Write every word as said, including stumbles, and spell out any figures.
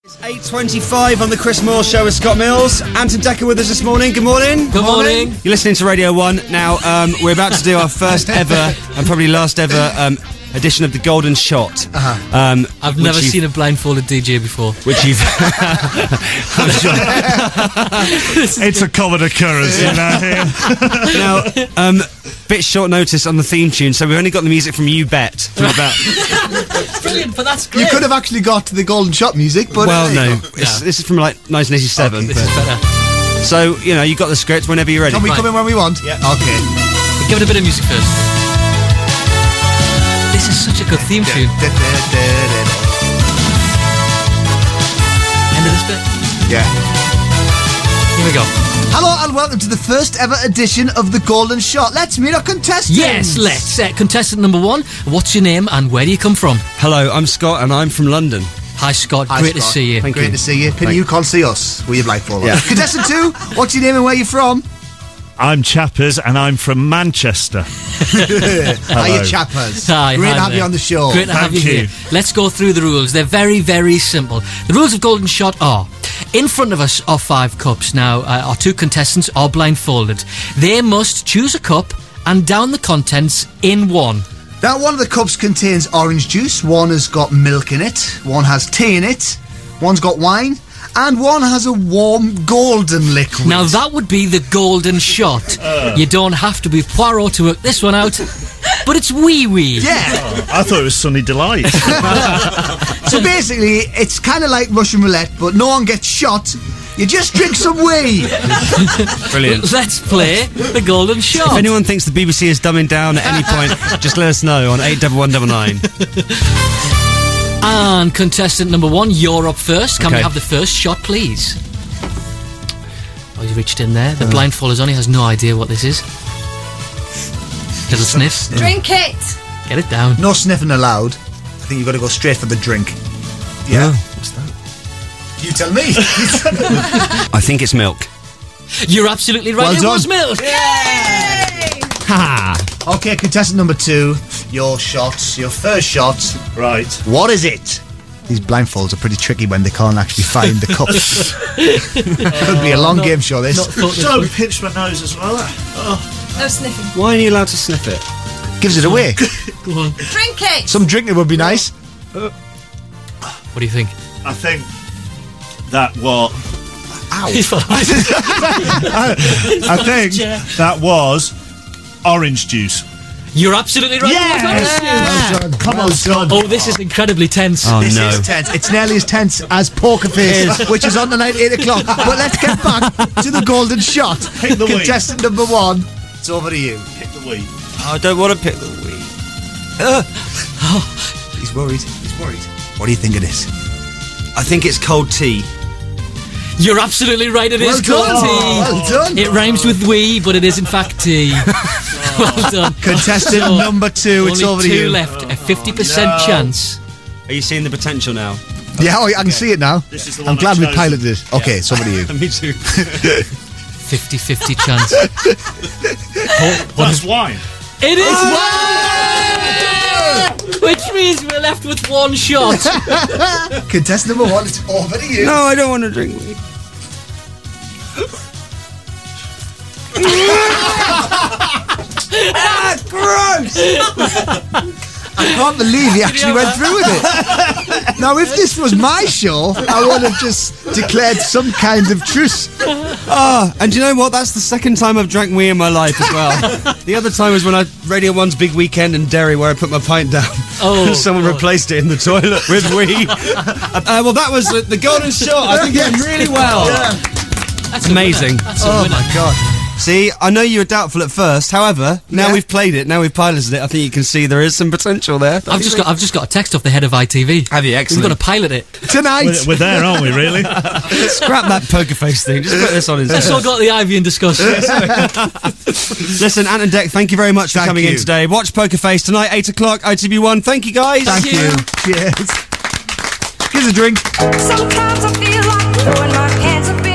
eight twenty-five on the Chris Moore Show with Scott Mills. Anton Decker with us this morning. Good morning. Good morning. You're listening to Radio one. Now, um, we're about to do our first ever, and probably last ever, um, edition of the Golden Shot. Uh-huh. Um, I've never seen a blindfolded D J before. Which you've... I'm sure. It's a common occurrence, you know. Now, um, bit short notice on the theme tune, so we've only got the music from You Bet. From about... Brilliant, but that's great. You could have actually got the Golden Shot music, but... Well, uh, no. you It's, Yeah. This is from, like, nineteen eighty-seven. This is better. So, you know, you got the script whenever you're ready. Can we Right. come in when we want? Yeah. Okay. Give it a bit of music first. This is such a good theme tune. Da, da, da, da, da. End of this bit. Yeah. Here we go. Hello and welcome to the first ever edition of the Golden Shot. Let's meet our contestants. Yes, let's. Uh, contestant number one, what's your name and where do you come from? Hello, I'm Scott and I'm from London. Hi, Scott. Hi, Great to Scott. see you. Thank Great you. to see you. Penny, Thank- you can't see us. We're your blindfold. Yeah. Contestant two, what's your name and where you from? I'm Chappers and I'm from Manchester. Hiya, chappers. Hi, Great hi to have there. you on the show. Great to have you, Thank you. here. Let's go through the rules. They're very, very simple. The rules of Golden Shot are: in front of us are five cups. Now, uh, our two contestants are blindfolded. They must choose a cup and down the contents in one. Now, one of the cups contains orange juice, one has got milk in it, one has tea in it, one's got wine, and one has a warm golden liquid. Now, that would be the Golden Shot. You don't have to be Poirot to work this one out, but it's wee-wee. Yeah. I thought it was Sunny Delight. So basically, it's kind of like Russian roulette, but no one gets shot. You just drink some wee. Brilliant. Let's play the Golden Shot. If anyone thinks the B B C is dumbing down at any point, just let us know on eight one one nine nine. And contestant number one, you're up first. Can we Okay. have the first shot, please? Oh, you reached in there. The blindfolders only has no idea what this is. Little sniff. Drink it! Get it down. No sniffing allowed. I think you've got to go straight for the drink. Yeah. What's that? You tell me. I think it's milk. You're absolutely right. Well it done. was milk. Ha! Okay, contestant number two, your shot, your first shot. Right. What is it? These blindfolds are pretty tricky when they can't actually find the cups. Could be a long game show, this. Not thought this Don't would- pinch my nose as well. No sniffing. Why are you allowed to sniff it? Gives it away. Go on. Drink it! Some drinking would be nice. What do you think? I think that what Ow. I think that was orange juice. You're absolutely right. Yes! It was orange juice. Well done. Come on, son. Oh, this is incredibly tense. Oh, This no. is tense. It's nearly as tense as Poker Face, which is on tonight at eight o'clock. But let's get back to the Golden Shot. Pick the weed. Contestant number one, it's over to you. Pick the wheat. I don't want to pick the weed. He's worried. He's worried. What do you think it is? I think it's cold tea. You're absolutely right. It is Well cold done. tea. Well done. It rhymes with wee, but it is in fact tea. Well done. Contestant So, number two, it's Only over to two you. left. A fifty percent no. chance. Are you seeing the potential now? Yeah, oh, I can see it now. This is the I'm one glad I've we chosen. piloted it. Okay, it's over to you. Me too. fifty-fifty chance. That's wine. It is one! Which means we're left with one shot. Contestant number one, it's over to you. No, I don't want to drink weed. Ah, gross! I can't believe he actually went through with it. Now, if this was my show, I would have just declared some kind of truce. Ah, and do you know what? That's the second time I've drank wee in my life as well. The other time was when I Radio One's Big Weekend in Derry, where I put my pint down. Oh, and someone God. replaced it in the toilet with wee. uh, well, that was the, the Golden Shot. I think it did really well. That's a Amazing. winner. That's a Oh winner. my god. See, I know you were doubtful at first. However, now Yeah. we've played it, now we've piloted it, I think you can see there is some potential there. I've just got I've just got a text off the head of I T V. Have you? We've Excellent. got to pilot it. Tonight. We're, we're there, aren't we, really? Scrap that poker face thing. Just put this on his Let's all go to the Ivy and discuss. Listen, Ant and Deck, thank you very much for Thank coming you. in today. Watch Poker Face tonight, eight o'clock, I T V one. Thank you, guys. Thank Thank you. Cheers. Here's a drink. Sometimes I feel like throwing my hands up